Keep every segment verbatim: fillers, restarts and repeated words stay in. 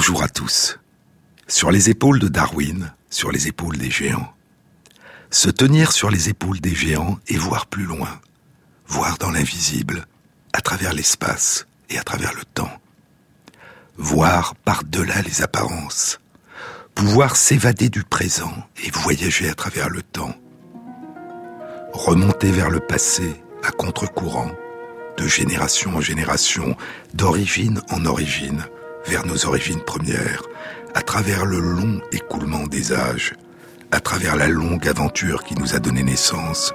Bonjour à tous. Sur les épaules de Darwin, sur les épaules des géants. Se tenir sur les épaules des géants et voir plus loin, voir dans l'invisible, à travers l'espace et à travers le temps. Voir par-delà les apparences, pouvoir s'évader du présent et voyager à travers le temps. Remonter vers le passé à contre-courant, de génération en génération, d'origine en origine, vers nos origines premières, à travers le long écoulement des âges, à travers la longue aventure qui nous a donné naissance.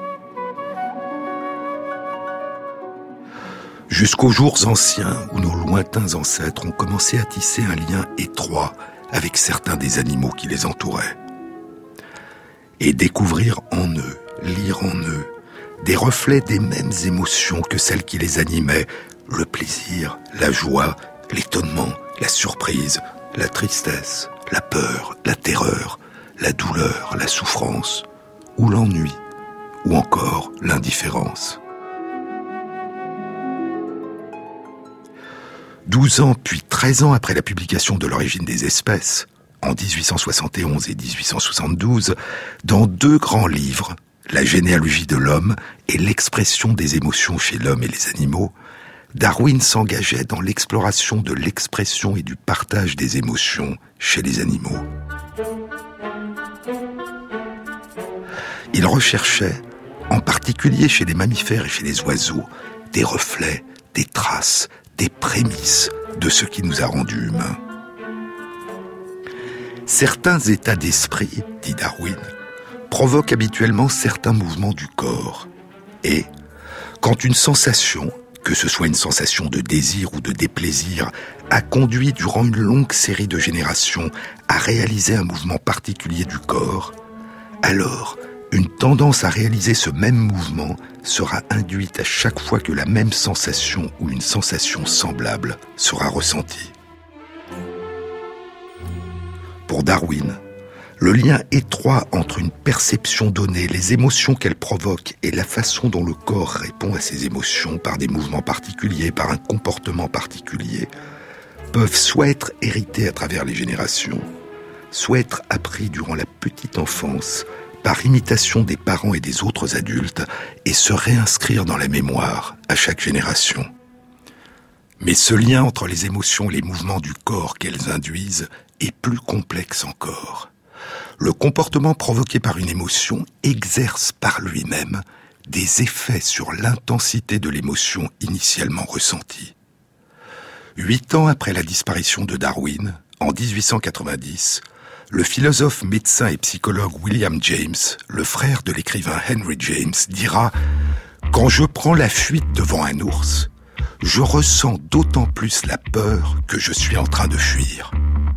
Jusqu'aux jours anciens où nos lointains ancêtres ont commencé à tisser un lien étroit avec certains des animaux qui les entouraient. Et découvrir en eux, lire en eux, des reflets des mêmes émotions que celles qui les animaient, le plaisir, la joie, l'étonnement, la surprise, la tristesse, la peur, la terreur, la douleur, la souffrance, ou l'ennui, ou encore l'indifférence. Douze ans puis treize ans après la publication de l'origine des espèces, en dix-huit cent soixante et onze et dix-huit cent soixante-douze, dans deux grands livres, La généalogie de l'homme et l'expression des émotions chez l'homme et les animaux, Darwin s'engageait dans l'exploration de l'expression et du partage des émotions chez les animaux. Il recherchait, en particulier chez les mammifères et chez les oiseaux, des reflets, des traces, des prémices de ce qui nous a rendus humains. Certains états d'esprit, dit Darwin, provoquent habituellement certains mouvements du corps. Et, quand une sensation, que ce soit une sensation de désir ou de déplaisir, a conduit durant une longue série de générations à réaliser un mouvement particulier du corps, alors une tendance à réaliser ce même mouvement sera induite à chaque fois que la même sensation ou une sensation semblable sera ressentie. Pour Darwin, le lien étroit entre une perception donnée, les émotions qu'elle provoque et la façon dont le corps répond à ces émotions par des mouvements particuliers, par un comportement particulier, peuvent soit être hérités à travers les générations, soit être appris durant la petite enfance, par imitation des parents et des autres adultes, et se réinscrire dans la mémoire à chaque génération. Mais ce lien entre les émotions et les mouvements du corps qu'elles induisent est plus complexe encore. Le comportement provoqué par une émotion exerce par lui-même des effets sur l'intensité de l'émotion initialement ressentie. Huit ans après la disparition de Darwin, en dix-huit cent quatre-vingt-dix, le philosophe, médecin et psychologue William James, le frère de l'écrivain Henry James, dira « Quand je prends la fuite devant un ours, je ressens d'autant plus la peur que je suis en train de fuir. »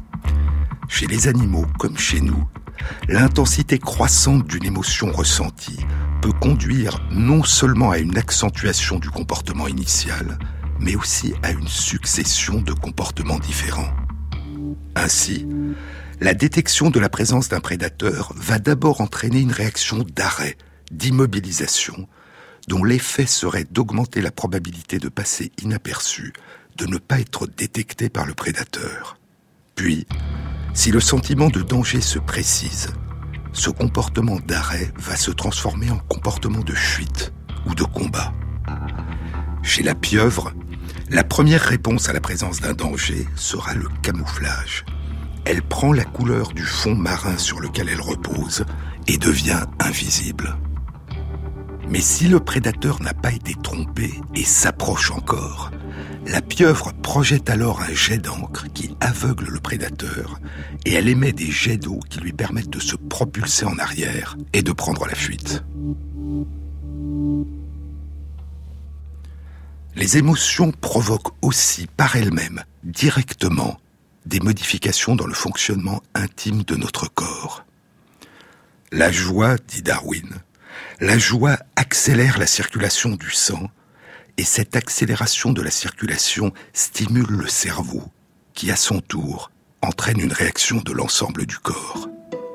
Chez les animaux comme chez nous, l'intensité croissante d'une émotion ressentie peut conduire non seulement à une accentuation du comportement initial, mais aussi à une succession de comportements différents. Ainsi, la détection de la présence d'un prédateur va d'abord entraîner une réaction d'arrêt, d'immobilisation, dont l'effet serait d'augmenter la probabilité de passer inaperçu, de ne pas être détecté par le prédateur. Puis, si le sentiment de danger se précise, ce comportement d'arrêt va se transformer en comportement de fuite ou de combat. Chez la pieuvre, la première réponse à la présence d'un danger sera le camouflage. Elle prend la couleur du fond marin sur lequel elle repose et devient invisible. Mais si le prédateur n'a pas été trompé et s'approche encore, la pieuvre projette alors un jet d'encre qui aveugle le prédateur et elle émet des jets d'eau qui lui permettent de se propulser en arrière et de prendre la fuite. Les émotions provoquent aussi par elles-mêmes, directement, des modifications dans le fonctionnement intime de notre corps. La joie, dit Darwin, la joie accélère la circulation du sang et cette accélération de la circulation stimule le cerveau qui, à son tour, entraîne une réaction de l'ensemble du corps.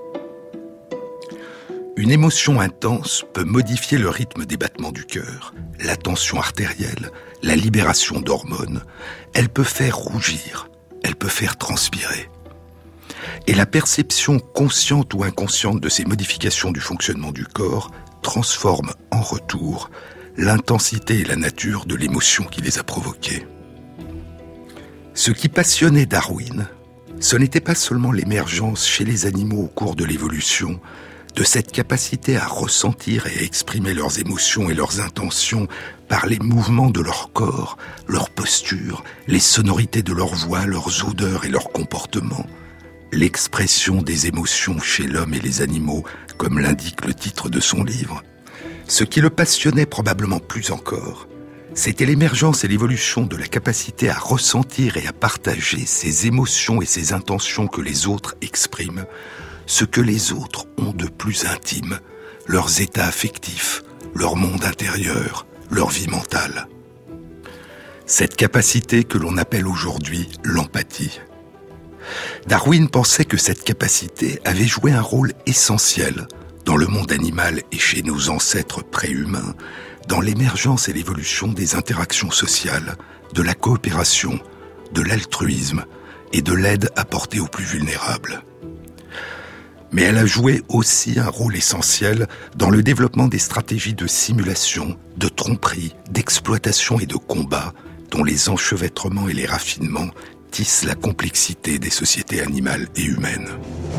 Une émotion intense peut modifier le rythme des battements du cœur, la tension artérielle, la libération d'hormones. Elle peut faire rougir, elle peut faire transpirer. Et la perception consciente ou inconsciente de ces modifications du fonctionnement du corps transforme en retour l'intensité et la nature de l'émotion qui les a provoquées. Ce qui passionnait Darwin, ce n'était pas seulement l'émergence chez les animaux au cours de l'évolution de cette capacité à ressentir et à exprimer leurs émotions et leurs intentions par les mouvements de leur corps, leur posture, les sonorités de leur voix, leurs odeurs et leurs comportements, l'expression des émotions chez l'homme et les animaux, comme l'indique le titre de son livre. Ce qui le passionnait probablement plus encore, c'était l'émergence et l'évolution de la capacité à ressentir et à partager ces émotions et ces intentions que les autres expriment, ce que les autres ont de plus intime, leurs états affectifs, leur monde intérieur, leur vie mentale. Cette capacité que l'on appelle aujourd'hui l'empathie. Darwin pensait que cette capacité avait joué un rôle essentiel dans le monde animal et chez nos ancêtres préhumains, dans l'émergence et l'évolution des interactions sociales, de la coopération, de l'altruisme et de l'aide apportée aux plus vulnérables. Mais elle a joué aussi un rôle essentiel dans le développement des stratégies de simulation, de tromperie, d'exploitation et de combat, dont les enchevêtrements et les raffinements tissent la complexité des sociétés animales et humaines.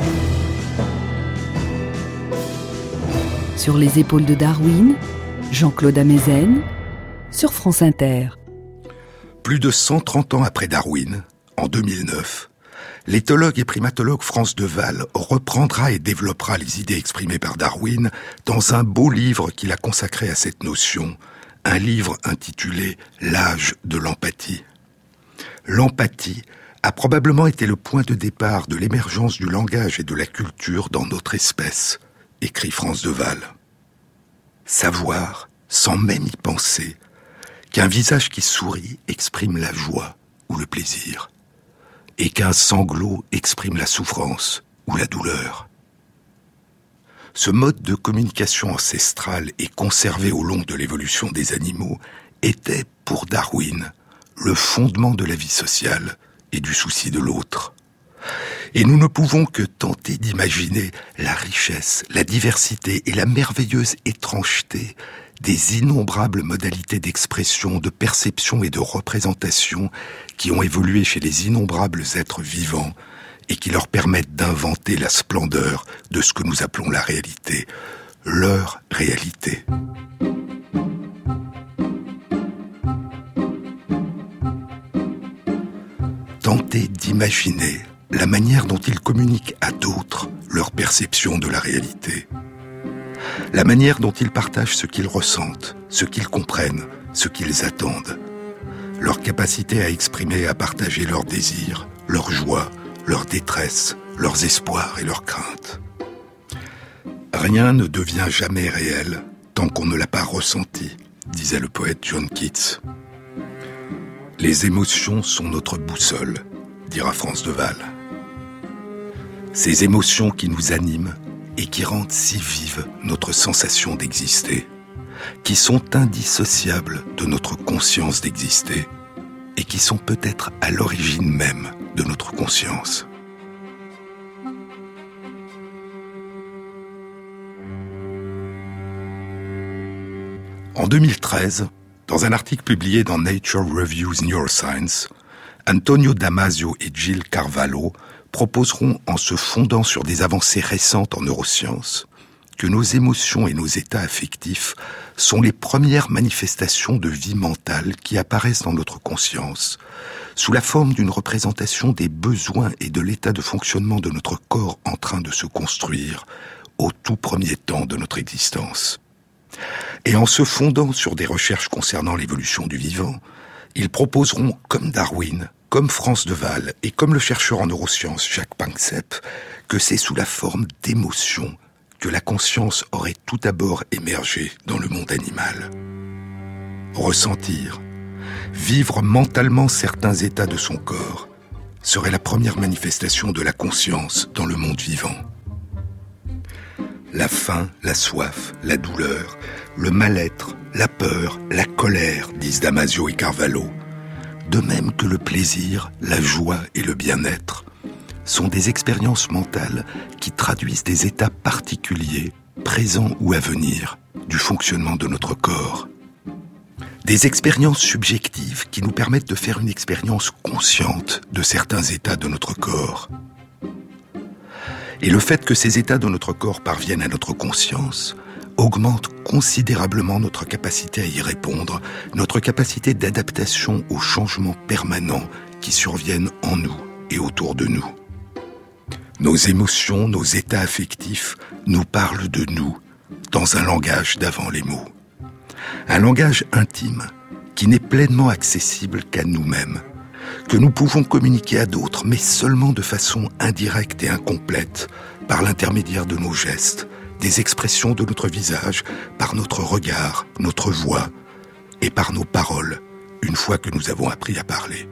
Sur les épaules de Darwin, Jean-Claude Amezen, sur France Inter. Plus de cent trente ans après Darwin, en deux mille neuf, l'éthologue et primatologue France de Waal reprendra et développera les idées exprimées par Darwin dans un beau livre qu'il a consacré à cette notion, un livre intitulé « L'âge de l'empathie ». L'empathie a probablement été le point de départ de l'émergence du langage et de la culture dans notre espèce, écrit France de Waal. Savoir, sans même y penser, qu'un visage qui sourit exprime la joie ou le plaisir, et qu'un sanglot exprime la souffrance ou la douleur. Ce mode de communication ancestrale et conservé au long de l'évolution des animaux était, pour Darwin, le fondement de la vie sociale et du souci de l'autre. Et nous ne pouvons que tenter d'imaginer la richesse, la diversité et la merveilleuse étrangeté des innombrables modalités d'expression, de perception et de représentation qui ont évolué chez les innombrables êtres vivants et qui leur permettent d'inventer la splendeur de ce que nous appelons la réalité, leur réalité. Tenter d'imaginer la manière dont ils communiquent à d'autres leur perception de la réalité. La manière dont ils partagent ce qu'ils ressentent, ce qu'ils comprennent, ce qu'ils attendent. Leur capacité à exprimer et à partager leurs désirs, leurs joies, leurs détresses, leurs espoirs et leurs craintes. Rien ne devient jamais réel tant qu'on ne l'a pas ressenti, disait le poète John Keats. Les émotions sont notre boussole, dira France de Waal. Ces émotions qui nous animent et qui rendent si vive notre sensation d'exister, qui sont indissociables de notre conscience d'exister et qui sont peut-être à l'origine même de notre conscience. En deux mille treize, dans un article publié dans Nature Reviews Neuroscience, Antonio Damasio et Jill Carvalho proposeront, en se fondant sur des avancées récentes en neurosciences, que nos émotions et nos états affectifs sont les premières manifestations de vie mentale qui apparaissent dans notre conscience, sous la forme d'une représentation des besoins et de l'état de fonctionnement de notre corps en train de se construire au tout premier temps de notre existence. Et en se fondant sur des recherches concernant l'évolution du vivant, ils proposeront, comme Darwin, comme France de Waal et comme le chercheur en neurosciences Jacques Panksepp, que c'est sous la forme d'émotions que la conscience aurait tout d'abord émergé dans le monde animal. Ressentir, vivre mentalement certains états de son corps, serait la première manifestation de la conscience dans le monde vivant. La faim, la soif, la douleur, le mal-être, la peur, la colère, disent Damasio et Carvalho, de même que le plaisir, la joie et le bien-être, sont des expériences mentales qui traduisent des états particuliers, présents ou à venir, du fonctionnement de notre corps. Des expériences subjectives qui nous permettent de faire une expérience consciente de certains états de notre corps. Et le fait que ces états de notre corps parviennent à notre conscience augmente considérablement notre capacité à y répondre, notre capacité d'adaptation aux changements permanents qui surviennent en nous et autour de nous. Nos émotions, nos états affectifs nous parlent de nous dans un langage d'avant les mots. Un langage intime qui n'est pleinement accessible qu'à nous-mêmes, que nous pouvons communiquer à d'autres, mais seulement de façon indirecte et incomplète, par l'intermédiaire de nos gestes, des expressions de notre visage, par notre regard, notre voix, et par nos paroles, une fois que nous avons appris à parler.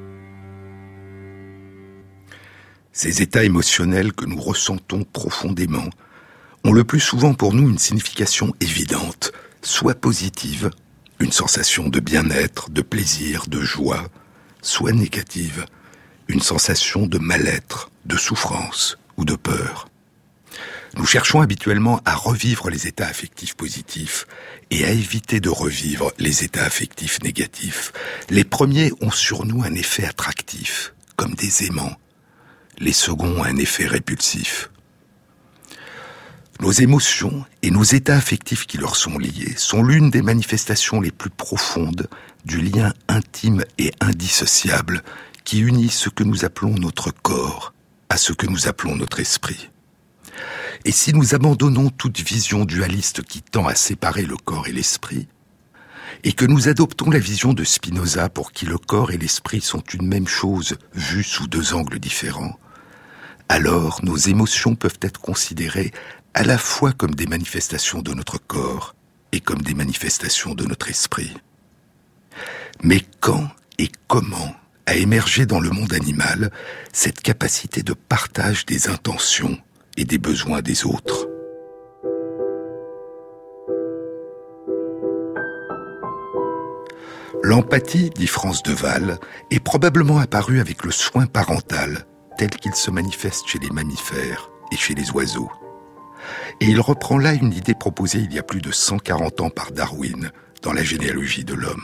Ces états émotionnels que nous ressentons profondément ont le plus souvent pour nous une signification évidente, soit positive, une sensation de bien-être, de plaisir, de joie, soit négative, une sensation de mal-être, de souffrance ou de peur. Nous cherchons habituellement à revivre les états affectifs positifs et à éviter de revivre les états affectifs négatifs. Les premiers ont sur nous un effet attractif, comme des aimants. Les seconds ont un effet répulsif. Nos émotions et nos états affectifs qui leur sont liés sont l'une des manifestations les plus profondes du lien intime et indissociable qui unit ce que nous appelons notre corps à ce que nous appelons notre esprit. Et si nous abandonnons toute vision dualiste qui tend à séparer le corps et l'esprit, et que nous adoptons la vision de Spinoza pour qui le corps et l'esprit sont une même chose vue sous deux angles différents, alors nos émotions peuvent être considérées à la fois comme des manifestations de notre corps et comme des manifestations de notre esprit. Mais quand et comment a émergé dans le monde animal cette capacité de partage des intentions et des besoins des autres? L'empathie, dit France Deval, est probablement apparue avec le soin parental, tel qu'il se manifeste chez les mammifères et chez les oiseaux. Et il reprend là une idée proposée il y a plus de cent quarante ans par Darwin dans la généalogie de l'homme.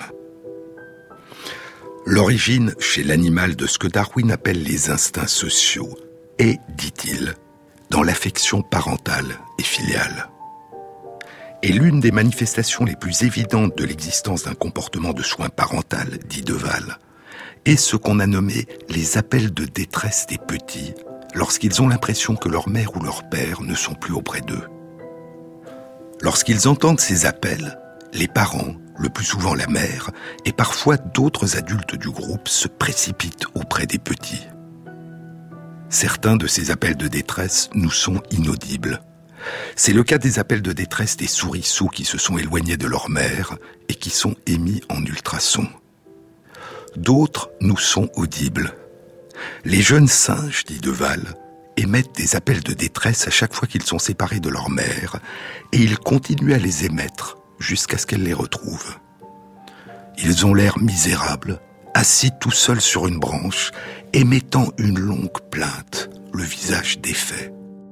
L'origine chez l'animal de ce que Darwin appelle les instincts sociaux est, dit-il, dans l'affection parentale et filiale. Et l'une des manifestations les plus évidentes de l'existence d'un comportement de soin parental, dit Deval, est ce qu'on a nommé les appels de détresse des petits lorsqu'ils ont l'impression que leur mère ou leur père ne sont plus auprès d'eux. Lorsqu'ils entendent ces appels, les parents, le plus souvent la mère, et parfois d'autres adultes du groupe se précipitent auprès des petits. Certains de ces appels de détresse nous sont inaudibles. C'est le cas des appels de détresse des souriceaux qui se sont éloignés de leur mère et qui sont émis en ultrasons. D'autres nous sont audibles. Les jeunes singes, dit Deval, émettent des appels de détresse à chaque fois qu'ils sont séparés de leur mère et ils continuent à les émettre jusqu'à ce qu'elle les retrouve. Ils ont l'air misérables, assis tout seuls sur une branche, émettant une longue plainte, le visage défait.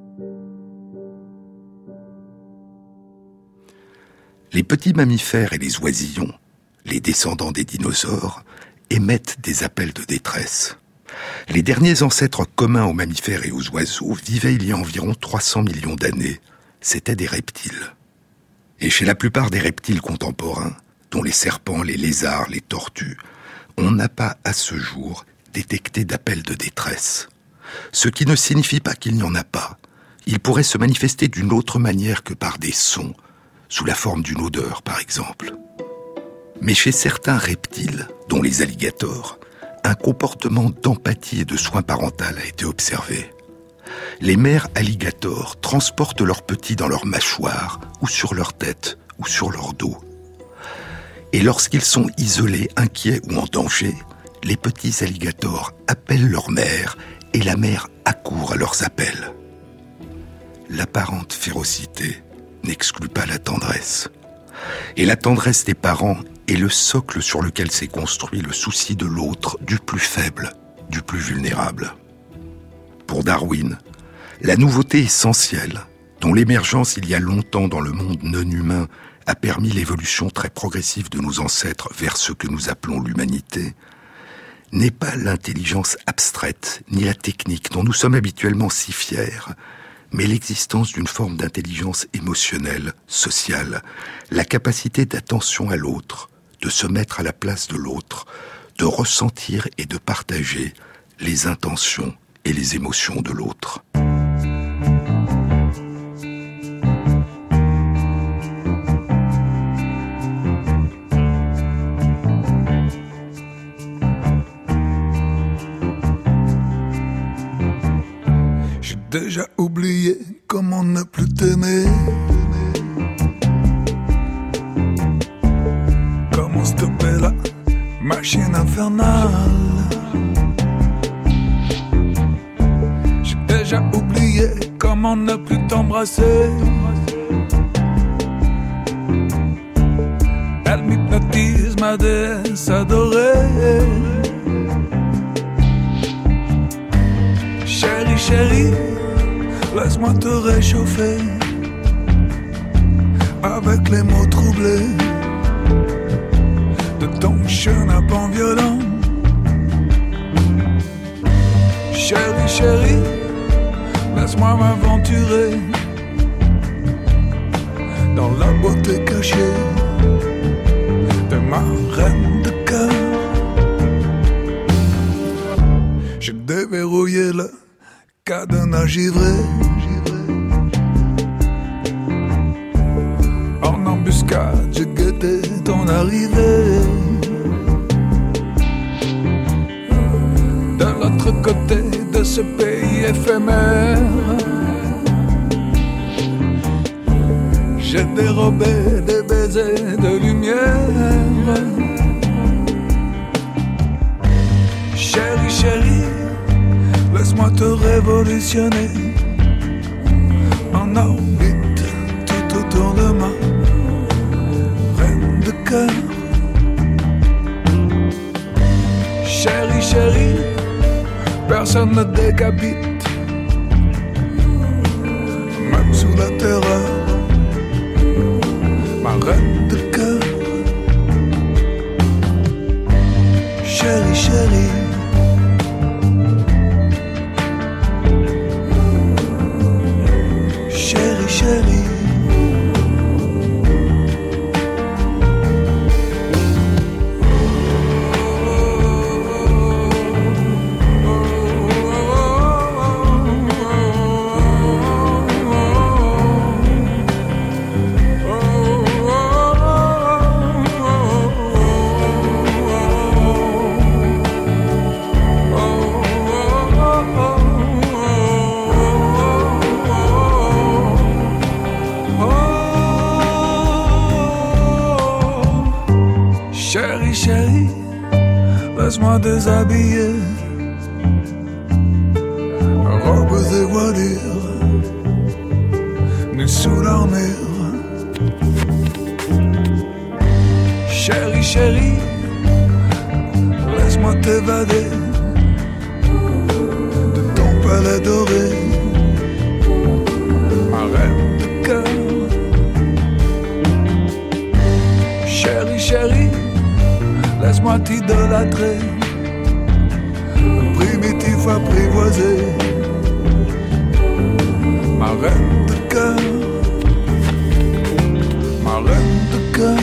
Les petits mammifères et les oisillons, les descendants des dinosaures, émettent des appels de détresse. Les derniers ancêtres communs aux mammifères et aux oiseaux vivaient il y a environ trois cents millions d'années. C'étaient des reptiles. Et chez la plupart des reptiles contemporains, dont les serpents, les lézards, les tortues, on n'a pas à ce jour détecté d'appels de détresse. Ce qui ne signifie pas qu'il n'y en a pas. Il pourrait se manifester d'une autre manière que par des sons, sous la forme d'une odeur par exemple. Mais chez certains reptiles, dont les alligators, un comportement d'empathie et de soin parental a été observé. Les mères alligators transportent leurs petits dans leur mâchoire, ou sur leur tête, ou sur leur dos. Et lorsqu'ils sont isolés, inquiets ou en danger, les petits alligators appellent leur mère et la mère accourt à leurs appels. L'apparente férocité n'exclut pas la tendresse. Et la tendresse des parents est le socle sur lequel s'est construit le souci de l'autre, du plus faible, du plus vulnérable. Pour Darwin, la nouveauté essentielle, dont l'émergence il y a longtemps dans le monde non humain a permis l'évolution très progressive de nos ancêtres vers ce que nous appelons l'humanité, n'est pas l'intelligence abstraite, ni la technique dont nous sommes habituellement si fiers, mais l'existence d'une forme d'intelligence émotionnelle, sociale, la capacité d'attention à l'autre, de se mettre à la place de l'autre, de ressentir et de partager les intentions et les émotions de l'autre. J'ai déjà oublié comment ne plus t'aimer. Comment stopper la machine infernale. J'ai déjà oublié comment ne plus t'embrasser. Elle m'hypnotise, ma déesse adorée. Chérie, chérie, laisse-moi te réchauffer avec les mots troublés de ton chenapan violent. Chérie, chérie, laisse-moi m'aventurer dans la beauté cachée de ma reine de cœur. J'ai déverrouillé le cadenas givré. En embuscade, j'ai guetté ton arrivée. De l'autre côté de ce pays éphémère, j'ai dérobé des baisers de lumière. Chérie, chérie, laisse-moi te révolutionner en orbite tout autour de ma reine de cœur. Chérie, chérie, personne ne décapite, même sous la terreur, ma reine de cœur. Chérie, chérie, chérie, chérie. Chérie, chérie, laisse-moi déshabiller robes et voilures, nus sous l'armure. Chérie, chérie, laisse-moi t'évader de ton palais doré, ma reine de cœur. Chérie, chérie, laisse-moi t'idolâtrer, primitif apprivoisé, ma reine de cœur, ma reine de cœur,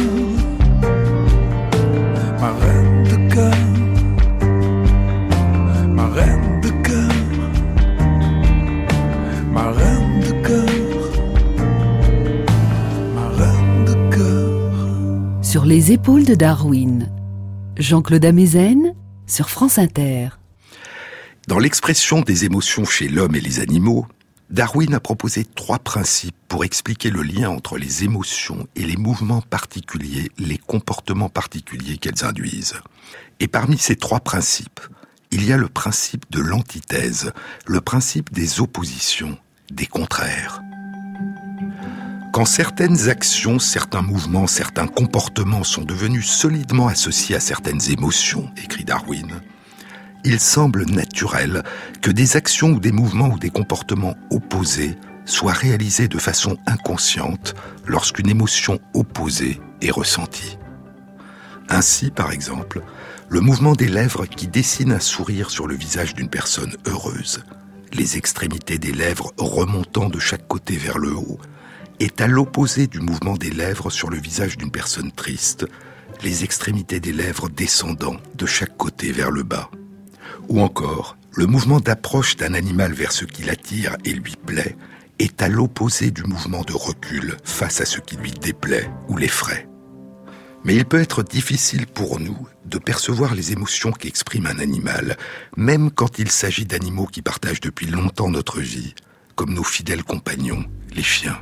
ma reine de cœur, ma reine de cœur, ma reine de cœur, ma reine de cœur. Sur les épaules de Darwin, Jean-Claude Amezen sur France Inter. Dans l'expression des émotions chez l'homme et les animaux, Darwin a proposé trois principes pour expliquer le lien entre les émotions et les mouvements particuliers, les comportements particuliers qu'elles induisent. Et parmi ces trois principes, il y a le principe de l'antithèse, le principe des oppositions, des contraires. Quand certaines actions, certains mouvements, certains comportements sont devenus solidement associés à certaines émotions, écrit Darwin, il semble naturel que des actions ou des mouvements ou des comportements opposés soient réalisés de façon inconsciente lorsqu'une émotion opposée est ressentie. Ainsi, par exemple, le mouvement des lèvres qui dessine un sourire sur le visage d'une personne heureuse, les extrémités des lèvres remontant de chaque côté vers le haut, est à l'opposé du mouvement des lèvres sur le visage d'une personne triste, les extrémités des lèvres descendant de chaque côté vers le bas. Ou encore, le mouvement d'approche d'un animal vers ce qui l'attire et lui plaît est à l'opposé du mouvement de recul face à ce qui lui déplaît ou l'effraie. Mais il peut être difficile pour nous de percevoir les émotions qu'exprime un animal, même quand il s'agit d'animaux qui partagent depuis longtemps notre vie, comme nos fidèles compagnons, les chiens.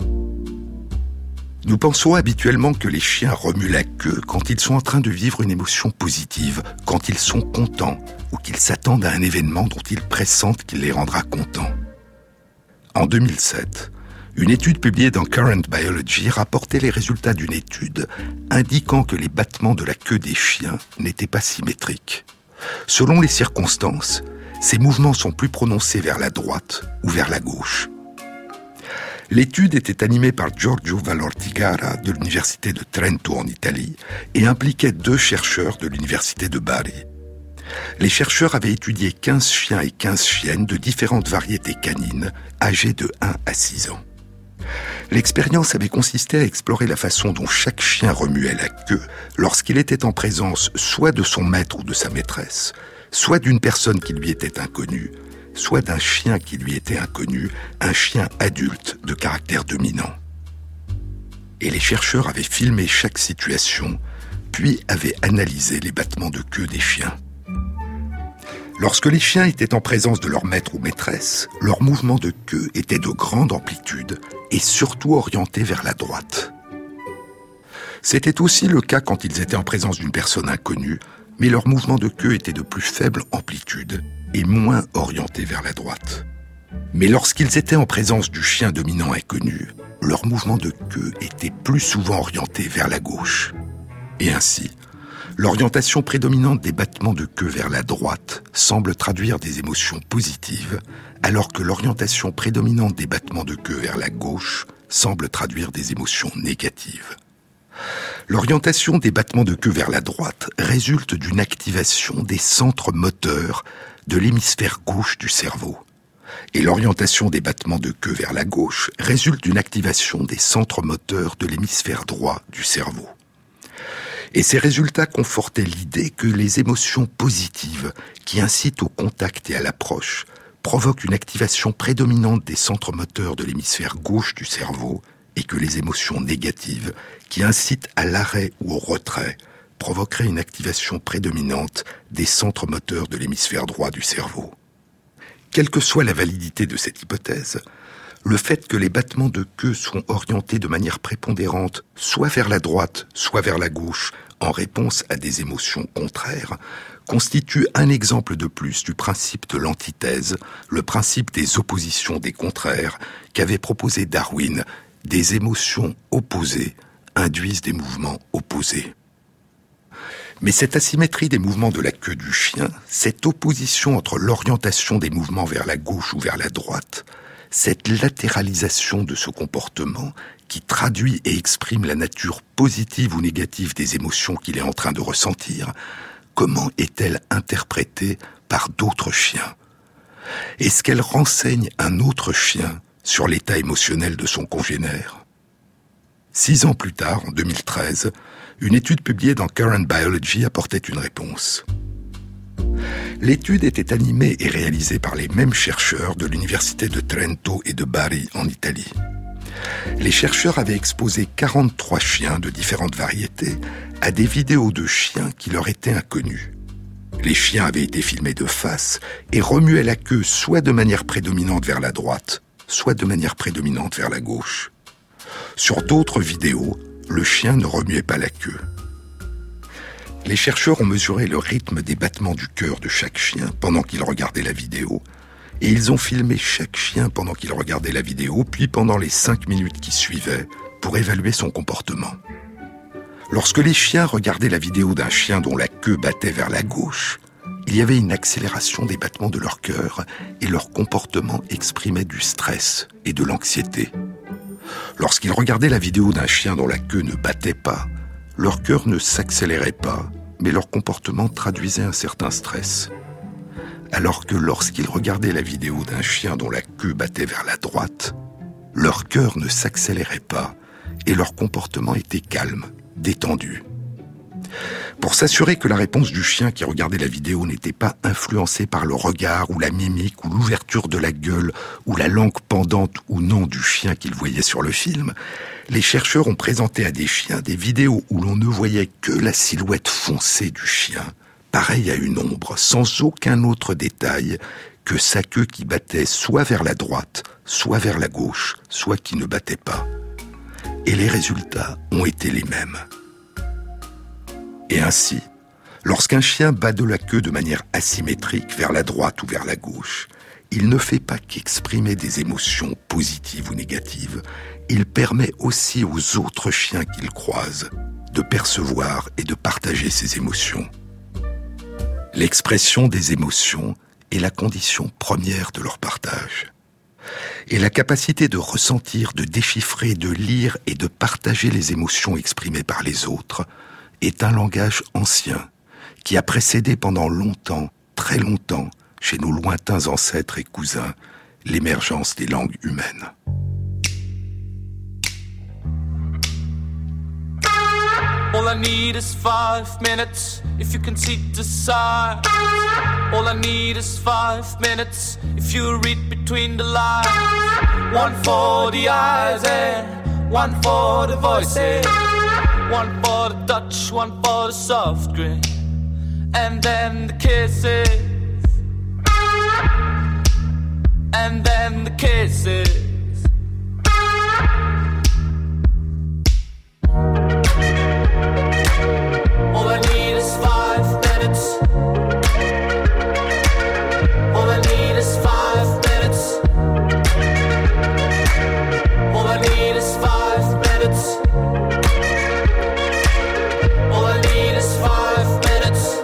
Nous pensons habituellement que les chiens remuent la queue quand ils sont en train de vivre une émotion positive, quand ils sont contents ou qu'ils s'attendent à un événement dont ils pressentent qu'il les rendra contents. En deux mille sept, une étude publiée dans Current Biology rapportait les résultats d'une étude indiquant que les battements de la queue des chiens n'étaient pas symétriques. Selon les circonstances, ces mouvements sont plus prononcés vers la droite ou vers la gauche. L'étude était animée par Giorgio Valortigara de l'université de Trento en Italie et impliquait deux chercheurs de l'université de Bari. Les chercheurs avaient étudié quinze chiens et quinze chiennes de différentes variétés canines, âgés de un à six ans. L'expérience avait consisté à explorer la façon dont chaque chien remuait la queue lorsqu'il était en présence soit de son maître ou de sa maîtresse, soit d'une personne qui lui était inconnue, soit d'un chien qui lui était inconnu, un chien adulte de caractère dominant. Et les chercheurs avaient filmé chaque situation, puis avaient analysé les battements de queue des chiens. Lorsque les chiens étaient en présence de leur maître ou maîtresse, leurs mouvements de queue étaient de grande amplitude et surtout orientés vers la droite. C'était aussi le cas quand ils étaient en présence d'une personne inconnue, mais leurs mouvements de queue étaient de plus faible amplitude et moins orientés vers la droite. Mais lorsqu'ils étaient en présence du chien dominant inconnu, leurs mouvements de queue étaient plus souvent orientés vers la gauche. Et ainsi, l'orientation prédominante des battements de queue vers la droite semble traduire des émotions positives, alors que l'orientation prédominante des battements de queue vers la gauche semble traduire des émotions négatives. L'orientation des battements de queue vers la droite résulte d'une activation des centres moteurs de l'hémisphère gauche du cerveau. Et l'orientation des battements de queue vers la gauche résulte d'une activation des centres moteurs de l'hémisphère droit du cerveau. Et ces résultats confortaient l'idée que les émotions positives qui incitent au contact et à l'approche provoquent une activation prédominante des centres moteurs de l'hémisphère gauche du cerveau et que les émotions négatives qui incitent à l'arrêt ou au retrait provoqueraient une activation prédominante des centres moteurs de l'hémisphère droit du cerveau. Quelle que soit la validité de cette hypothèse, le fait que les battements de queue sont orientés de manière prépondérante soit vers la droite, soit vers la gauche, en réponse à des émotions contraires, constitue un exemple de plus du principe de l'antithèse, le principe des oppositions des contraires, qu'avait proposé Darwin. Des émotions opposées induisent des mouvements opposés. Mais cette asymétrie des mouvements de la queue du chien, cette opposition entre l'orientation des mouvements vers la gauche ou vers la droite, cette latéralisation de ce comportement qui traduit et exprime la nature positive ou négative des émotions qu'il est en train de ressentir, comment est-elle interprétée par d'autres chiens ? Est-ce qu'elle renseigne un autre chien sur l'état émotionnel de son congénère ? Six ans plus tard, en deux mille treize, une étude publiée dans Current Biology apportait une réponse. L'étude était animée et réalisée par les mêmes chercheurs de l'université de Trento et de Bari en Italie. Les chercheurs avaient exposé quarante-trois chiens de différentes variétés à des vidéos de chiens qui leur étaient inconnus. Les chiens avaient été filmés de face et remuaient la queue soit de manière prédominante vers la droite, soit de manière prédominante vers la gauche. Sur d'autres vidéos, le chien ne remuait pas la queue. Les chercheurs ont mesuré le rythme des battements du cœur de chaque chien pendant qu'ils regardaient la vidéo, et ils ont filmé chaque chien pendant qu'il regardait la vidéo, puis pendant les cinq minutes qui suivaient, pour évaluer son comportement. Lorsque les chiens regardaient la vidéo d'un chien dont la queue battait vers la gauche, il y avait une accélération des battements de leur cœur et leur comportement exprimait du stress et de l'anxiété. Lorsqu'ils regardaient la vidéo d'un chien dont la queue ne battait pas, leur cœur ne s'accélérait pas, mais leur comportement traduisait un certain stress. Alors que lorsqu'ils regardaient la vidéo d'un chien dont la queue battait vers la droite, leur cœur ne s'accélérait pas et leur comportement était calme, détendu. Pour s'assurer que la réponse du chien qui regardait la vidéo n'était pas influencée par le regard ou la mimique ou l'ouverture de la gueule ou la langue pendante ou non du chien qu'il voyait sur le film, les chercheurs ont présenté à des chiens des vidéos où l'on ne voyait que la silhouette foncée du chien, pareille à une ombre, sans aucun autre détail que sa queue qui battait soit vers la droite, soit vers la gauche, soit qui ne battait pas. Et les résultats ont été les mêmes. Et ainsi, lorsqu'un chien bat de la queue de manière asymétrique vers la droite ou vers la gauche, il ne fait pas qu'exprimer des émotions positives ou négatives, il permet aussi aux autres chiens qu'il croise de percevoir et de partager ces émotions. L'expression des émotions est la condition première de leur partage. Et la capacité de ressentir, de déchiffrer, de lire et de partager les émotions exprimées par les autres est un langage ancien qui a précédé pendant longtemps, très longtemps, chez nos lointains ancêtres et cousins, l'émergence des langues humaines. All I need is five minutes if you can see the signs. All I need is five minutes if you read between the lines. One for the eyes and one for the voices. One for the touch, one for the soft grin. And then the kisses. And then the kisses. All I need is five minutes. All I need is five minutes. All I need is five minutes. All I need is five minutes.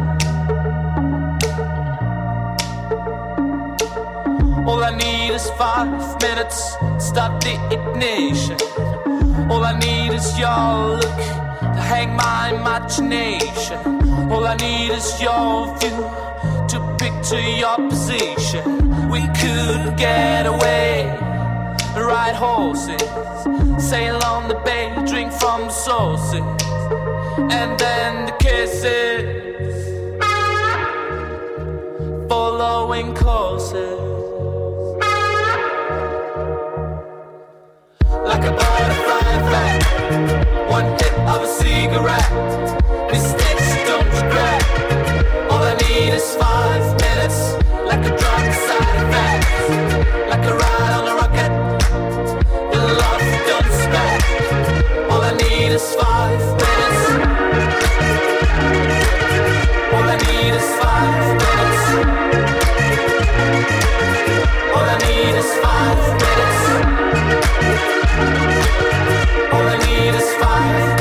All I need is five minutes. Start the ignition. All I need is your look to hang my imagination. All I need is your view to picture your position. We could get away, ride horses, sail on the bay, drink from the sources, and then the kisses, following courses. Like a butterfly effect, one hit of a cigarette, mistakes you don't regret. All I need is five minutes, like a drug side effect, like a ride on a rocket, the love you don't expect. All I need is five minutes. All I need is five minutes. All I need is five minutes. All I need is five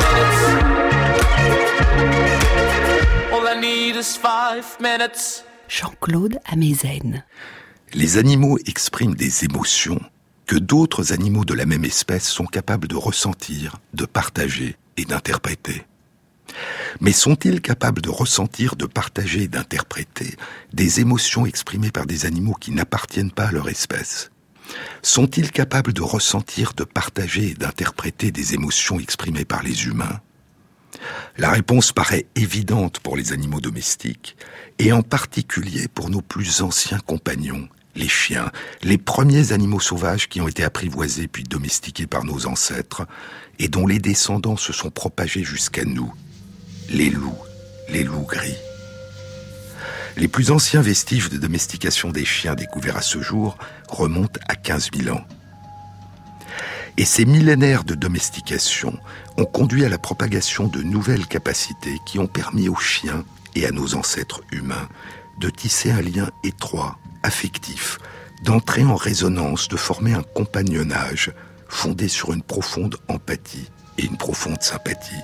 minutes. All I need is five minutes. Jean-Claude Amezen. Les animaux expriment des émotions que d'autres animaux de la même espèce sont capables de ressentir, de partager et d'interpréter. Mais sont-ils capables de ressentir, de partager et d'interpréter des émotions exprimées par des animaux qui n'appartiennent pas à leur espèce ? Sont-ils capables de ressentir, de partager et d'interpréter des émotions exprimées par les humains ? La réponse paraît évidente pour les animaux domestiques, et en particulier pour nos plus anciens compagnons, les chiens, les premiers animaux sauvages qui ont été apprivoisés puis domestiqués par nos ancêtres, et dont les descendants se sont propagés jusqu'à nous, les loups, les loups gris. Les plus anciens vestiges de domestication des chiens découverts à ce jour remontent à quinze mille ans. Et ces millénaires de domestication ont conduit à la propagation de nouvelles capacités qui ont permis aux chiens et à nos ancêtres humains de tisser un lien étroit, affectif, d'entrer en résonance, de former un compagnonnage fondée sur une profonde empathie et une profonde sympathie.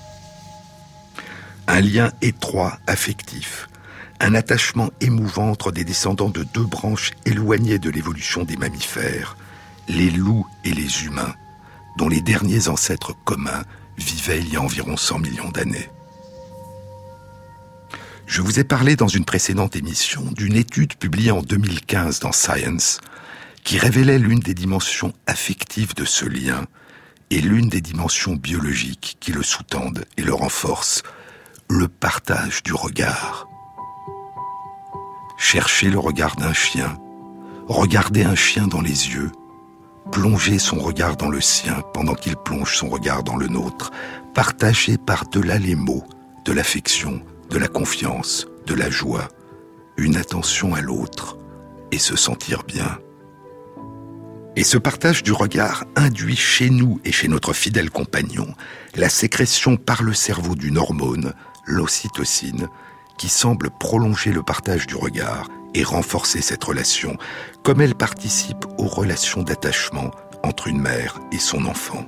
Un lien étroit, affectif, un attachement émouvant entre des descendants de deux branches éloignées de l'évolution des mammifères, les loups et les humains, dont les derniers ancêtres communs vivaient il y a environ cent millions d'années. Je vous ai parlé dans une précédente émission d'une étude publiée en deux mille quinze dans Science qui révélait l'une des dimensions affectives de ce lien et l'une des dimensions biologiques qui le sous-tendent et le renforcent, le partage du regard. Chercher le regard d'un chien, regarder un chien dans les yeux, plonger son regard dans le sien pendant qu'il plonge son regard dans le nôtre, partager par-delà les mots de l'affection, de la confiance, de la joie, une attention à l'autre et se sentir bien. Et ce partage du regard induit chez nous et chez notre fidèle compagnon la sécrétion par le cerveau d'une hormone, l'ocytocine, qui semble prolonger le partage du regard et renforcer cette relation, comme elle participe aux relations d'attachement entre une mère et son enfant.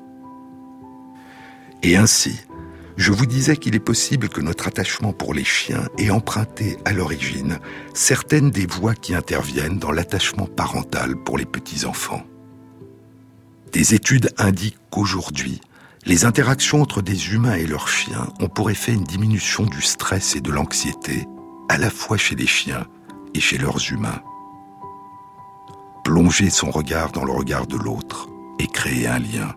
Et ainsi, je vous disais qu'il est possible que notre attachement pour les chiens ait emprunté à l'origine certaines des voies qui interviennent dans l'attachement parental pour les petits-enfants. Des études indiquent qu'aujourd'hui, les interactions entre des humains et leurs chiens ont pour effet une diminution du stress et de l'anxiété, à la fois chez les chiens et chez leurs humains. Plonger son regard dans le regard de l'autre et créer un lien.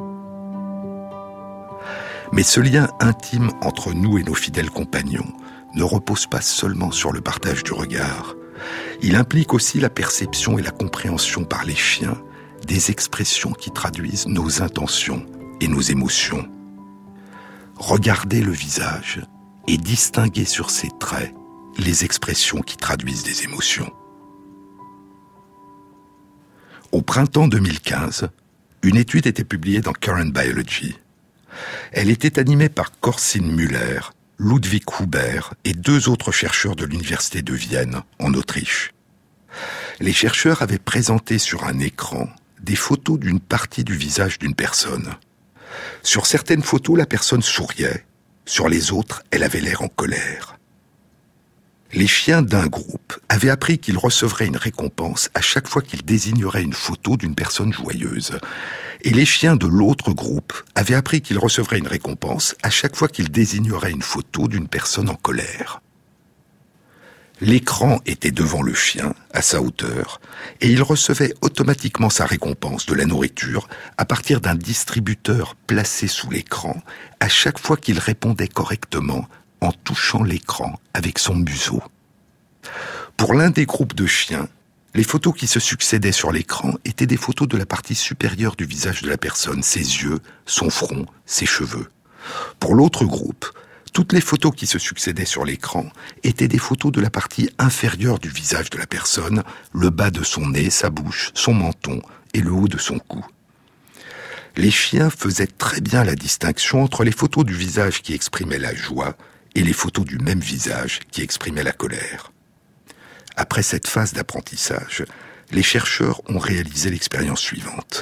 Mais ce lien intime entre nous et nos fidèles compagnons ne repose pas seulement sur le partage du regard. Il implique aussi la perception et la compréhension par les chiens des expressions qui traduisent nos intentions et nos émotions. Regarder le visage et distinguer sur ses traits les expressions qui traduisent des émotions. Au printemps deux mille quinze, une étude était publiée dans Current Biology. Elle était animée par Corzine Müller, Ludwig Huber et deux autres chercheurs de l'Université de Vienne, en Autriche. Les chercheurs avaient présenté sur un écran des photos d'une partie du visage d'une personne. Sur certaines photos, la personne souriait, sur les autres, elle avait l'air en colère. Les chiens d'un groupe avaient appris qu'ils recevraient une récompense à chaque fois qu'ils désigneraient une photo d'une personne joyeuse. Et les chiens de l'autre groupe avaient appris qu'ils recevraient une récompense à chaque fois qu'ils désigneraient une photo d'une personne en colère. L'écran était devant le chien, à sa hauteur, et il recevait automatiquement sa récompense de la nourriture à partir d'un distributeur placé sous l'écran à chaque fois qu'il répondait correctement en touchant l'écran avec son museau. Pour l'un des groupes de chiens, les photos qui se succédaient sur l'écran étaient des photos de la partie supérieure du visage de la personne, ses yeux, son front, ses cheveux. Pour l'autre groupe, toutes les photos qui se succédaient sur l'écran étaient des photos de la partie inférieure du visage de la personne, le bas de son nez, sa bouche, son menton et le haut de son cou. Les chiens faisaient très bien la distinction entre les photos du visage qui exprimaient la joie et les photos du même visage qui exprimaient la colère. Après cette phase d'apprentissage, les chercheurs ont réalisé l'expérience suivante.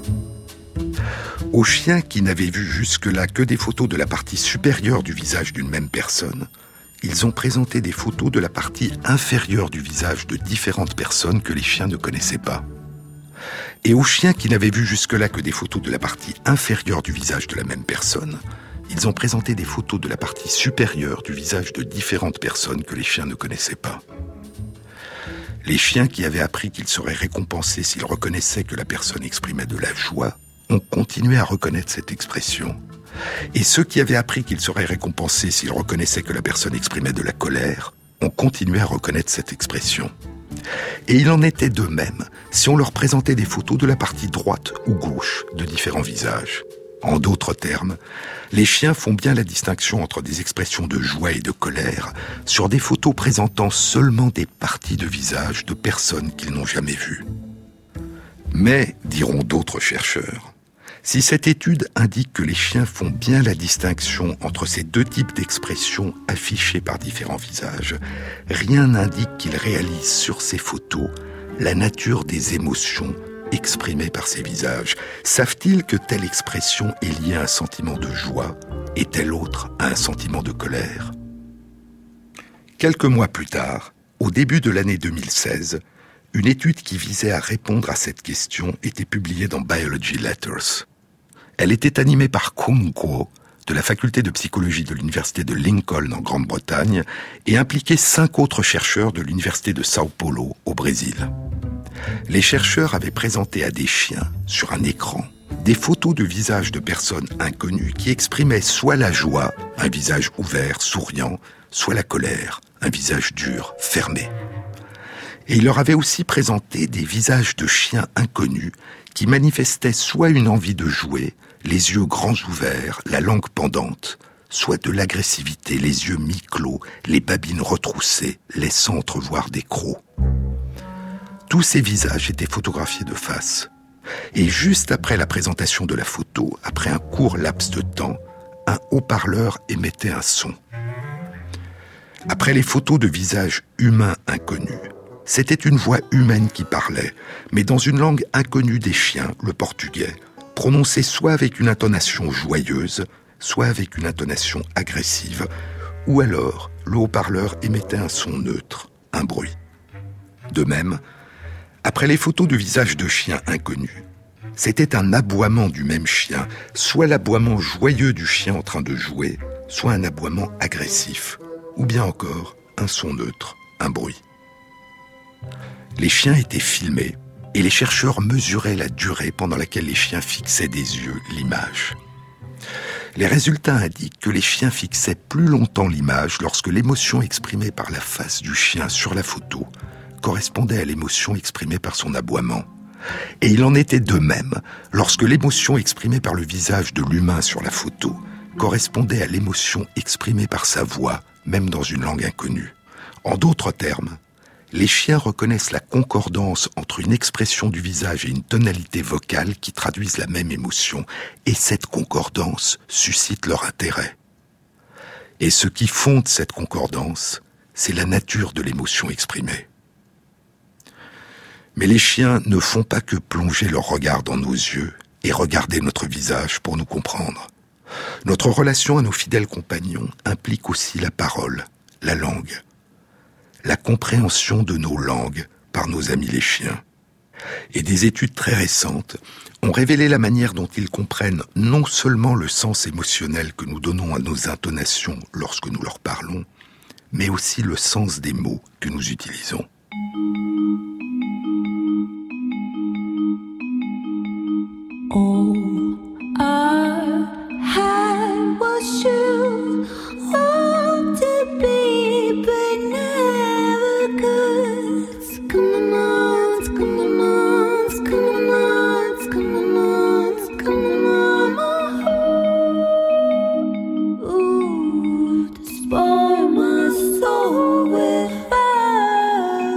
Aux chiens qui n'avaient vu jusque-là que des photos de la partie supérieure du visage d'une même personne, ils ont présenté des photos de la partie inférieure du visage de différentes personnes que les chiens ne connaissaient pas. Et aux chiens qui n'avaient vu jusque-là que des photos de la partie inférieure du visage de la même personne, ils ont présenté des photos de la partie supérieure du visage de différentes personnes que les chiens ne connaissaient pas. Les chiens qui avaient appris qu'ils seraient récompensés s'ils reconnaissaient que la personne exprimait de la joie ont continué à reconnaître cette expression. Et ceux qui avaient appris qu'ils seraient récompensés s'ils reconnaissaient que la personne exprimait de la colère ont continué à reconnaître cette expression. Et il en était de même si on leur présentait des photos de la partie droite ou gauche de différents visages. En d'autres termes, les chiens font bien la distinction entre des expressions de joie et de colère sur des photos présentant seulement des parties de visage de personnes qu'ils n'ont jamais vues. Mais, diront d'autres chercheurs, si cette étude indique que les chiens font bien la distinction entre ces deux types d'expressions affichées par différents visages, rien n'indique qu'ils réalisent sur ces photos la nature des émotions exprimée par ces visages? Savent-ils que telle expression est liée à un sentiment de joie et telle autre à un sentiment de colère? Quelques mois plus tard, au début de l'année deux mille seize, une étude qui visait à répondre à cette question était publiée dans Biology Letters. Elle était animée par Kun Kuo, de la faculté de psychologie de l'université de Lincoln en Grande-Bretagne, et impliquait cinq autres chercheurs de l'université de Sao Paulo au Brésil. Les chercheurs avaient présenté à des chiens, sur un écran, des photos de visages de personnes inconnues qui exprimaient soit la joie, un visage ouvert, souriant, soit la colère, un visage dur, fermé. Et il leur avait aussi présenté des visages de chiens inconnus qui manifestaient soit une envie de jouer, les yeux grands ouverts, la langue pendante, soit de l'agressivité, les yeux mi-clos, les babines retroussées, laissant entrevoir des crocs. Tous ces visages étaient photographiés de face. Et juste après la présentation de la photo, après un court laps de temps, un haut-parleur émettait un son. Après les photos de visages humains inconnus, c'était une voix humaine qui parlait, mais dans une langue inconnue des chiens, le portugais, prononcée soit avec une intonation joyeuse, soit avec une intonation agressive, ou alors le haut-parleur émettait un son neutre, un bruit. De même, après les photos de visages de chiens inconnus, c'était un aboiement du même chien, soit l'aboiement joyeux du chien en train de jouer, soit un aboiement agressif, ou bien encore un son neutre, un bruit. Les chiens étaient filmés et les chercheurs mesuraient la durée pendant laquelle les chiens fixaient des yeux l'image. Les résultats indiquent que les chiens fixaient plus longtemps l'image lorsque l'émotion exprimée par la face du chien sur la photo correspondait à l'émotion exprimée par son aboiement. Et il en était de même lorsque l'émotion exprimée par le visage de l'humain sur la photo correspondait à l'émotion exprimée par sa voix, même dans une langue inconnue. En d'autres termes, les chiens reconnaissent la concordance entre une expression du visage et une tonalité vocale qui traduisent la même émotion, et cette concordance suscite leur intérêt. Et ce qui fonde cette concordance, c'est la nature de l'émotion exprimée. Mais les chiens ne font pas que plonger leur regard dans nos yeux et regarder notre visage pour nous comprendre. Notre relation à nos fidèles compagnons implique aussi la parole, la langue, la compréhension de nos langues par nos amis les chiens. Et des études très récentes ont révélé la manière dont ils comprennent non seulement le sens émotionnel que nous donnons à nos intonations lorsque nous leur parlons, mais aussi le sens des mots que nous utilisons. All I had was you, long to be, but never could. It's coming on, it's coming on, it's coming on, it's coming on, it's coming on. Ooh, to spoil my soul with fire.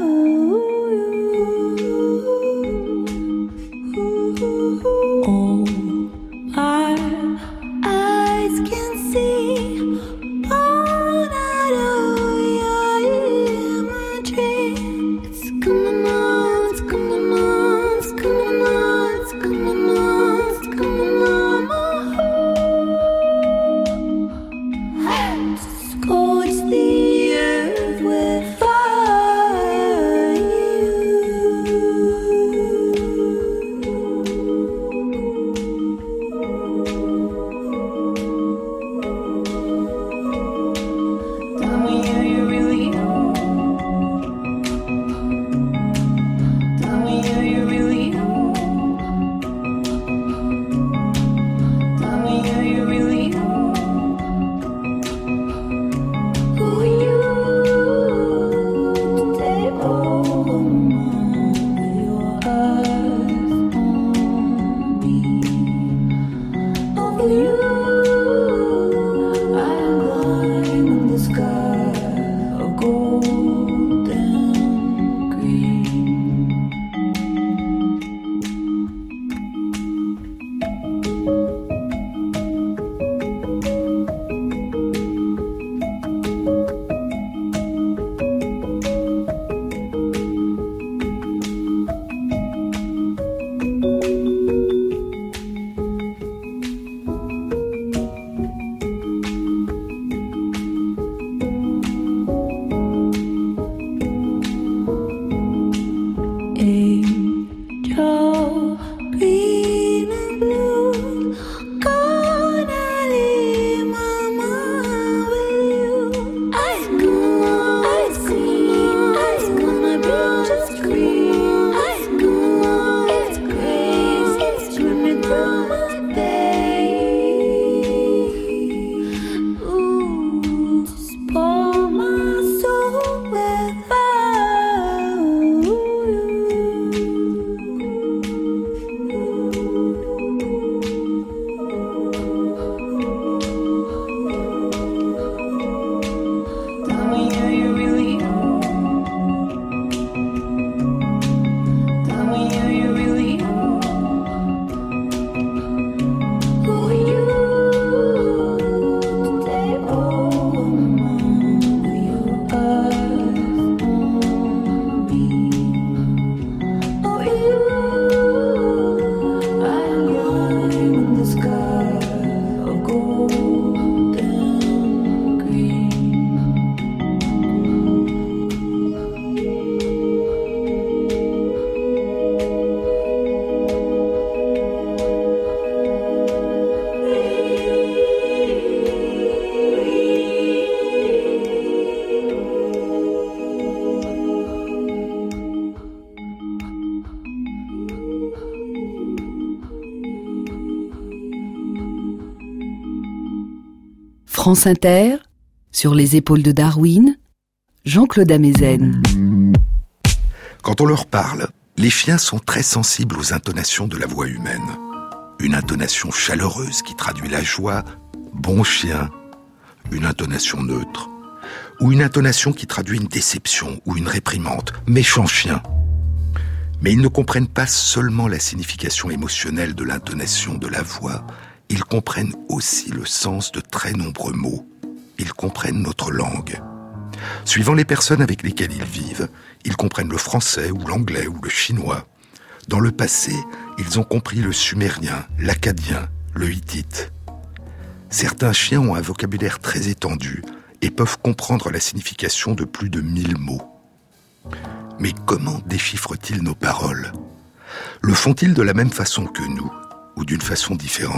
France Inter, sur les épaules de Darwin, Jean-Claude Amezen. Quand on leur parle, les chiens sont très sensibles aux intonations de la voix humaine. Une intonation chaleureuse qui traduit la joie, bon chien, une intonation neutre, ou une intonation qui traduit une déception ou une réprimande, méchant chien. Mais ils ne comprennent pas seulement la signification émotionnelle de l'intonation de la voix, ils comprennent aussi le sens de très nombreux mots. Ils comprennent notre langue. Suivant les personnes avec lesquelles ils vivent, ils comprennent le français ou l'anglais ou le chinois. Dans le passé, ils ont compris le sumérien, l'acadien, le hittite. Certains chiens ont un vocabulaire très étendu et peuvent comprendre la signification de plus de mille mots. Mais comment déchiffrent-ils nos paroles ? Le font-ils de la même façon que nous ou d'une façon différente ?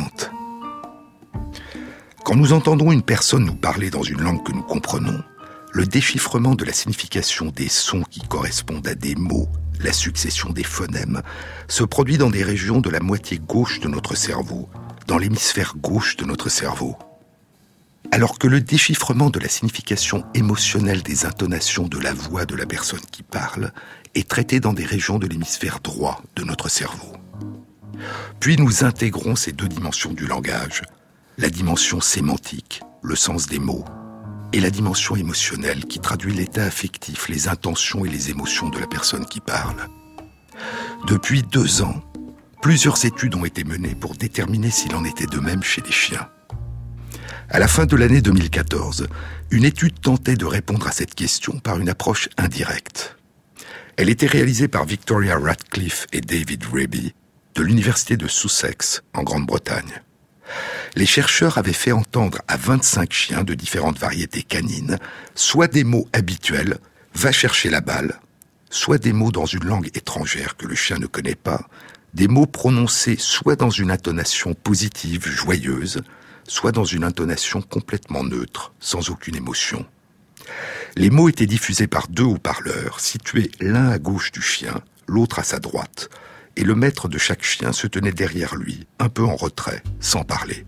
Quand nous entendons une personne nous parler dans une langue que nous comprenons, le déchiffrement de la signification des sons qui correspondent à des mots, la succession des phonèmes, se produit dans des régions de la moitié gauche de notre cerveau, dans l'hémisphère gauche de notre cerveau. Alors que le déchiffrement de la signification émotionnelle des intonations de la voix de la personne qui parle est traité dans des régions de l'hémisphère droit de notre cerveau. Puis nous intégrons ces deux dimensions du langage, la dimension sémantique, le sens des mots, et la dimension émotionnelle qui traduit l'état affectif, les intentions et les émotions de la personne qui parle. Depuis deux ans, plusieurs études ont été menées pour déterminer s'il en était de même chez les chiens. À la fin de l'année deux mille quatorze, une étude tentait de répondre à cette question par une approche indirecte. Elle était réalisée par Victoria Radcliffe et David Raby de l'université de Sussex en Grande-Bretagne. Les chercheurs avaient fait entendre à vingt-cinq chiens de différentes variétés canines soit des mots habituels, « va chercher la balle », soit des mots dans une langue étrangère que le chien ne connaît pas, des mots prononcés soit dans une intonation positive, joyeuse, soit dans une intonation complètement neutre, sans aucune émotion. Les mots étaient diffusés par deux haut-parleurs, situés l'un à gauche du chien, l'autre à sa droite, et le maître de chaque chien se tenait derrière lui, un peu en retrait, sans parler.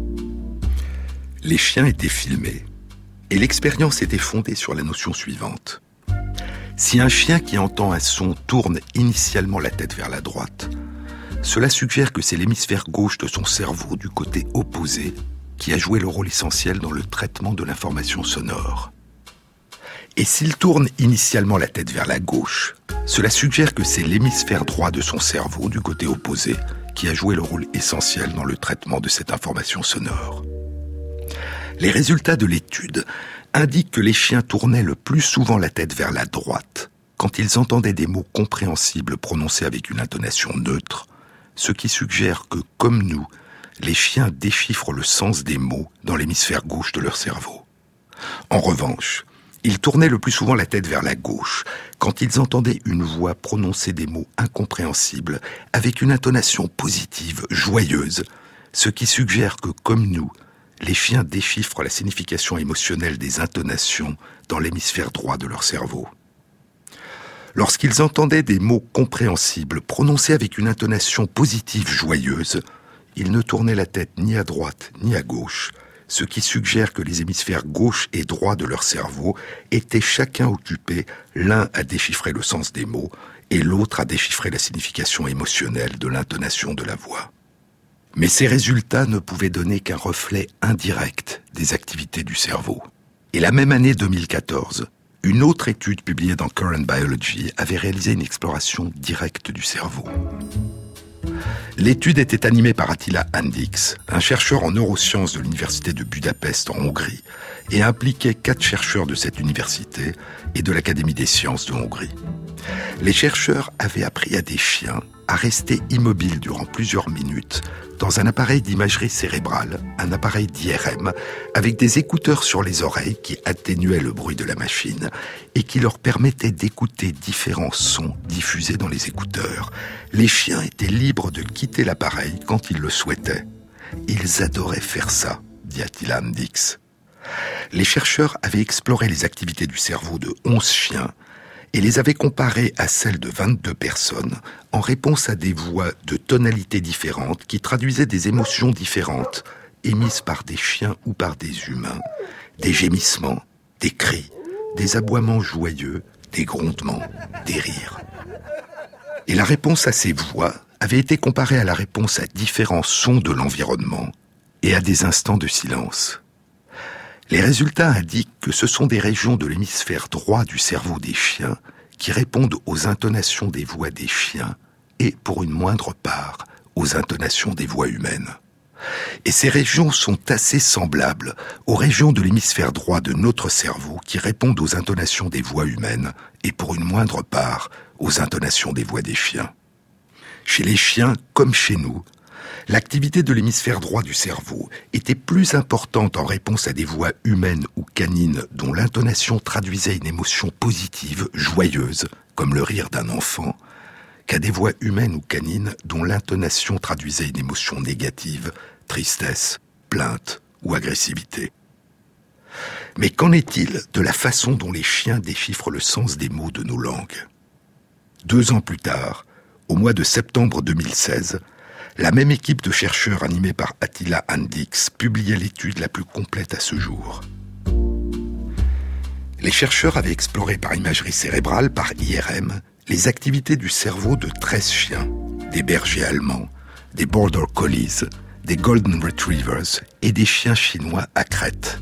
Les chiens étaient filmés, et l'expérience était fondée sur la notion suivante. Si un chien qui entend un son tourne initialement la tête vers la droite, cela suggère que c'est l'hémisphère gauche de son cerveau du côté opposé qui a joué le rôle essentiel dans le traitement de l'information sonore. Et s'il tourne initialement la tête vers la gauche, cela suggère que c'est l'hémisphère droit de son cerveau, du côté opposé, qui a joué le rôle essentiel dans le traitement de cette information sonore. Les résultats de l'étude indiquent que les chiens tournaient le plus souvent la tête vers la droite quand ils entendaient des mots compréhensibles prononcés avec une intonation neutre, ce qui suggère que, comme nous, les chiens déchiffrent le sens des mots dans l'hémisphère gauche de leur cerveau. En revanche, ils tournaient le plus souvent la tête vers la gauche quand ils entendaient une voix prononcer des mots incompréhensibles avec une intonation positive, joyeuse, ce qui suggère que, comme nous, les chiens déchiffrent la signification émotionnelle des intonations dans l'hémisphère droit de leur cerveau. Lorsqu'ils entendaient des mots compréhensibles prononcés avec une intonation positive, joyeuse, ils ne tournaient la tête ni à droite ni à gauche, ce qui suggère que les hémisphères gauche et droit de leur cerveau étaient chacun occupés, l'un à déchiffrer le sens des mots et l'autre à déchiffrer la signification émotionnelle de l'intonation de la voix. Mais ces résultats ne pouvaient donner qu'un reflet indirect des activités du cerveau. Et la même année deux mille quatorze, une autre étude publiée dans Current Biology avait réalisé une exploration directe du cerveau. L'étude était animée par Attila Andix, un chercheur en neurosciences de l'université de Budapest en Hongrie, et impliquait quatre chercheurs de cette université et de l'Académie des sciences de Hongrie. Les chercheurs avaient appris à des chiens à rester immobiles durant plusieurs minutes dans un appareil d'imagerie cérébrale, un appareil d'I R M, avec des écouteurs sur les oreilles qui atténuaient le bruit de la machine et qui leur permettaient d'écouter différents sons diffusés dans les écouteurs. Les chiens étaient libres de quitter l'appareil quand ils le souhaitaient. Ils adoraient faire ça, dit Attila Andix. Les chercheurs avaient exploré les activités du cerveau de onze chiens et les avaient comparées à celles de vingt-deux personnes en réponse à des voix de tonalités différentes qui traduisaient des émotions différentes émises par des chiens ou par des humains, des gémissements, des cris, des aboiements joyeux, des grondements, des rires. Et la réponse à ces voix avait été comparée à la réponse à différents sons de l'environnement et à des instants de silence. Les résultats indiquent que ce sont des régions de l'hémisphère droit du cerveau des chiens qui répondent aux intonations des voix des chiens et, pour une moindre part, aux intonations des voix humaines. Et ces régions sont assez semblables aux régions de l'hémisphère droit de notre cerveau qui répondent aux intonations des voix humaines et, pour une moindre part, aux intonations des voix des chiens. Chez les chiens, comme chez nous, l'activité de l'hémisphère droit du cerveau était plus importante en réponse à des voix humaines ou canines dont l'intonation traduisait une émotion positive, joyeuse, comme le rire d'un enfant, qu'à des voix humaines ou canines dont l'intonation traduisait une émotion négative, tristesse, plainte ou agressivité. Mais qu'en est-il de la façon dont les chiens déchiffrent le sens des mots de nos langues ? Deux ans plus tard, au mois de septembre deux mille seize, la même équipe de chercheurs animée par Attila Andix publiait l'étude la plus complète à ce jour. Les chercheurs avaient exploré par imagerie cérébrale, par I R M, les activités du cerveau de treize chiens, des bergers allemands, des border collies, des golden retrievers et des chiens chinois à crête.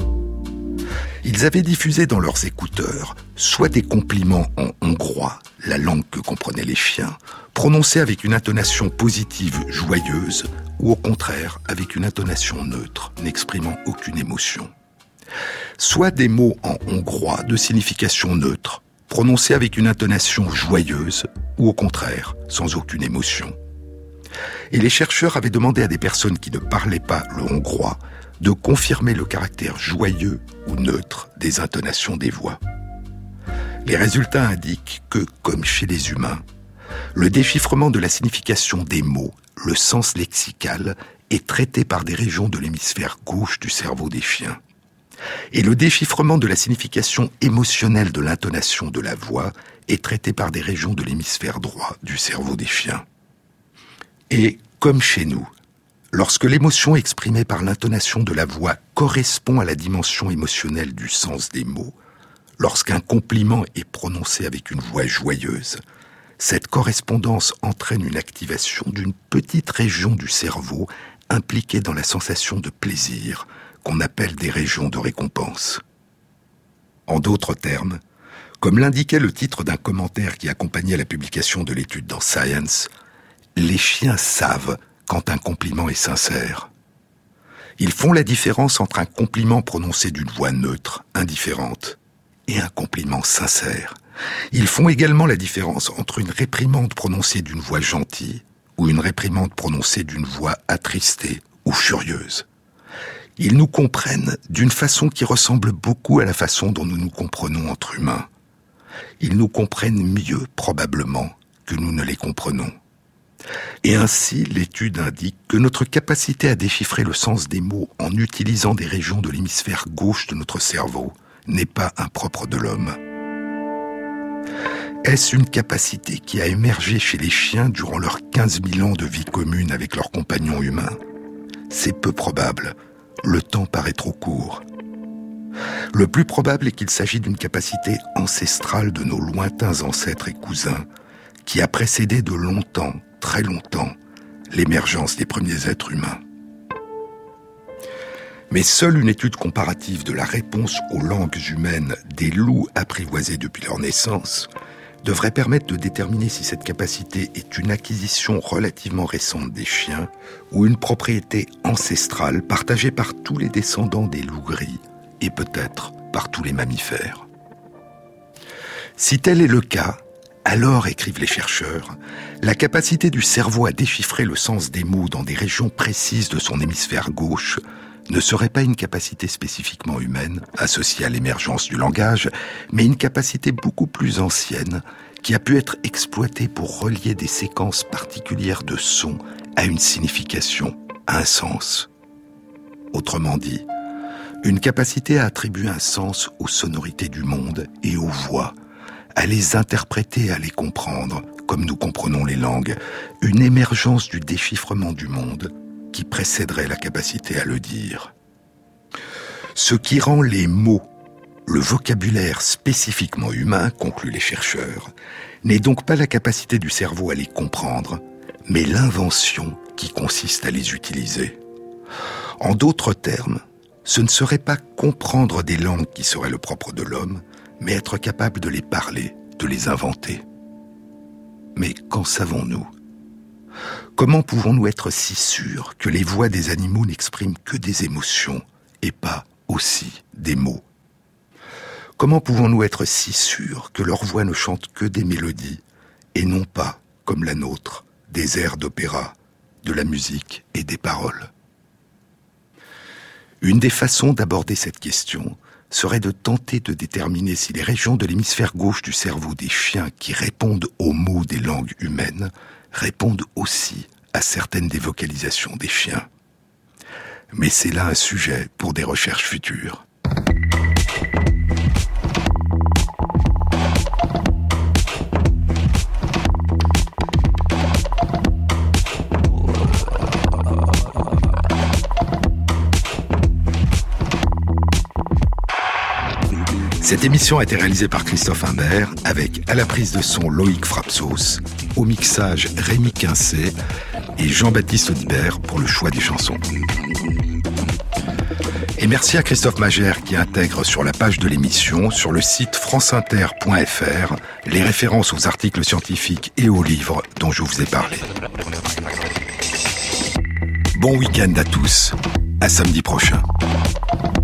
Ils avaient diffusé dans leurs écouteurs soit des compliments en hongrois, la langue que comprenaient les chiens, prononcés avec une intonation positive joyeuse, ou au contraire avec une intonation neutre, n'exprimant aucune émotion. Soit des mots en hongrois de signification neutre, prononcés avec une intonation joyeuse, ou au contraire sans aucune émotion. Et les chercheurs avaient demandé à des personnes qui ne parlaient pas le hongrois de confirmer le caractère joyeux ou neutre des intonations des voix. Les résultats indiquent que, comme chez les humains, le déchiffrement de la signification des mots, le sens lexical, est traité par des régions de l'hémisphère gauche du cerveau des chiens. Et le déchiffrement de la signification émotionnelle de l'intonation de la voix est traité par des régions de l'hémisphère droit du cerveau des chiens. Et, comme chez nous, lorsque l'émotion exprimée par l'intonation de la voix correspond à la dimension émotionnelle du sens des mots, lorsqu'un compliment est prononcé avec une voix joyeuse, cette correspondance entraîne une activation d'une petite région du cerveau impliquée dans la sensation de plaisir, qu'on appelle des régions de récompense. En d'autres termes, comme l'indiquait le titre d'un commentaire qui accompagnait la publication de l'étude dans Science, les chiens savent quand un compliment est sincère. Ils font la différence entre un compliment prononcé d'une voix neutre, indifférente, et un compliment sincère. Ils font également la différence entre une réprimande prononcée d'une voix gentille ou une réprimande prononcée d'une voix attristée ou furieuse. Ils nous comprennent d'une façon qui ressemble beaucoup à la façon dont nous nous comprenons entre humains. Ils nous comprennent mieux, probablement, que nous ne les comprenons. Et ainsi, l'étude indique que notre capacité à déchiffrer le sens des mots en utilisant des régions de l'hémisphère gauche de notre cerveau n'est pas impropre de l'homme. Est-ce une capacité qui a émergé chez les chiens durant leurs quinze mille ans de vie commune avec leurs compagnons humains ? C'est peu probable. Le temps paraît trop court. Le plus probable est qu'il s'agit d'une capacité ancestrale de nos lointains ancêtres et cousins qui a précédé de longtemps, très longtemps, l'émergence des premiers êtres humains. Mais seule une étude comparative de la réponse aux langues humaines des loups apprivoisés depuis leur naissance devrait permettre de déterminer si cette capacité est une acquisition relativement récente des chiens ou une propriété ancestrale partagée par tous les descendants des loups gris et peut-être par tous les mammifères. Si tel est le cas, alors, écrivent les chercheurs, la capacité du cerveau à déchiffrer le sens des mots dans des régions précises de son hémisphère gauche ne serait pas une capacité spécifiquement humaine, associée à l'émergence du langage, mais une capacité beaucoup plus ancienne, qui a pu être exploitée pour relier des séquences particulières de sons à une signification, à un sens. Autrement dit, une capacité à attribuer un sens aux sonorités du monde et aux voix, à les interpréter, à les comprendre, comme nous comprenons les langues, une émergence du déchiffrement du monde, qui précéderait la capacité à le dire. Ce qui rend les mots, le vocabulaire spécifiquement humain, concluent les chercheurs, n'est donc pas la capacité du cerveau à les comprendre, mais l'invention qui consiste à les utiliser. En d'autres termes, ce ne serait pas comprendre des langues qui seraient le propre de l'homme, mais être capable de les parler, de les inventer. Mais qu'en savons-nous ? Comment pouvons-nous être si sûrs que les voix des animaux n'expriment que des émotions et pas aussi des mots ? Comment pouvons-nous être si sûrs que leurs voix ne chantent que des mélodies et non pas, comme la nôtre, des airs d'opéra, de la musique et des paroles ? Une des façons d'aborder cette question serait de tenter de déterminer si les régions de l'hémisphère gauche du cerveau des chiens qui répondent aux mots des langues humaines répondent aussi à certaines des vocalisations des chiens. Mais c'est là un sujet pour des recherches futures. Cette émission a été réalisée par Christophe Imbert, avec à la prise de son Loïc Frapsos, au mixage Rémi Quincé et Jean-Baptiste Audibert pour le choix des chansons. Et merci à Christophe Magère qui intègre sur la page de l'émission, sur le site franceinter point f r, les références aux articles scientifiques et aux livres dont je vous ai parlé. Bon week-end à tous, à samedi prochain.